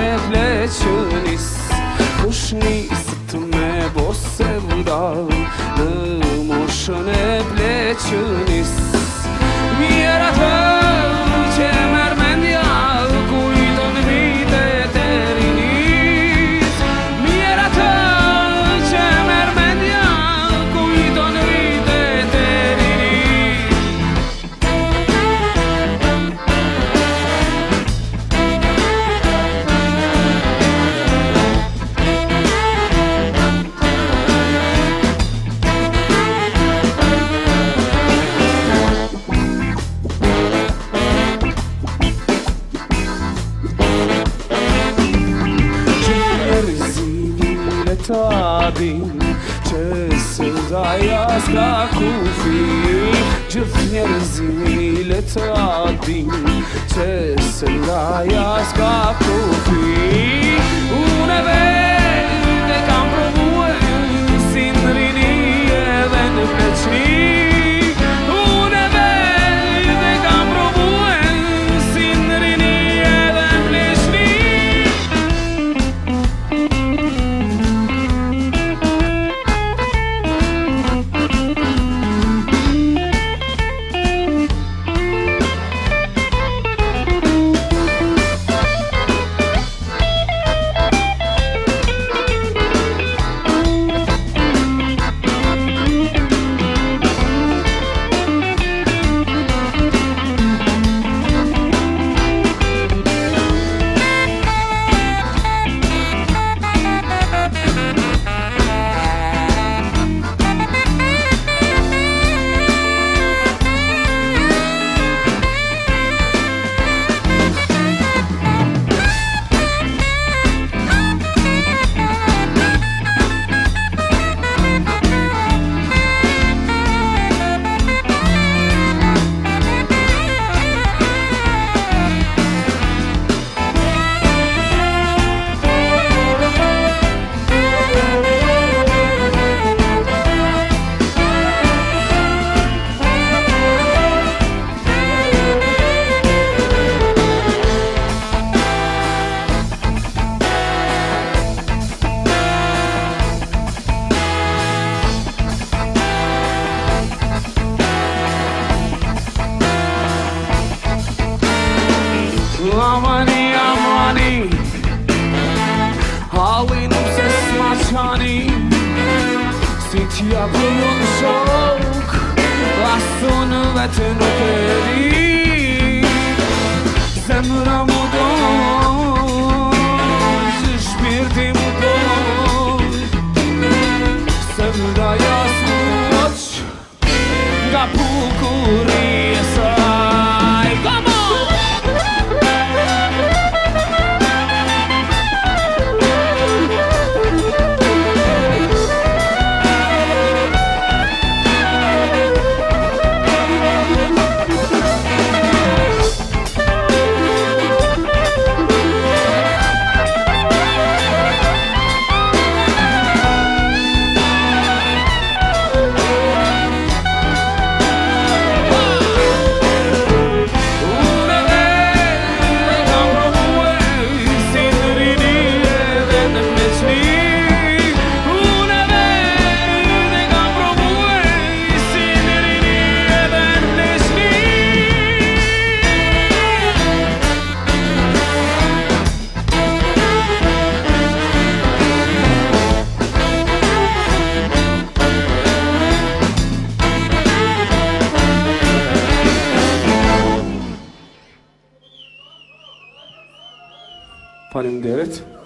ne vleče uš nist me bo sevda ne može ne vleče vjera će mermendja koji don vide terinis vjera će mermendja koji don vide terinis Tadin që sëdaja s'ka kufi Gjithë njerëzimi le tadin që sëdaja s'ka kufi Unë e vetë e kam provue si në rini edhe në pleqni Unë e vetë e kam provue si në rini edhe në pleqni Amani, amani Halli nuk se s'maqani Si t'ja bëllon shok Asun vete nuk e di Zemra mu doj Që shpirti mu doj Zemra jas mu oq Nga bukuri e saj Come on! Faleminderit.